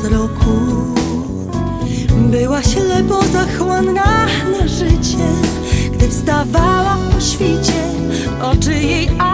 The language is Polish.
wzroku. Była ślepo zachłanna na życie, gdy wstawała o świcie, oczy jej